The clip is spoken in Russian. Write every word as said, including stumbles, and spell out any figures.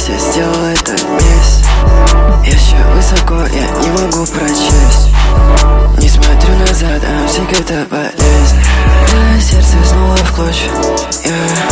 я сделал это здесь. Еще высоко, я не могу прочесть. Не смотрю назад, а всегда это болезнь. Да, сердце снова в клочья, yeah.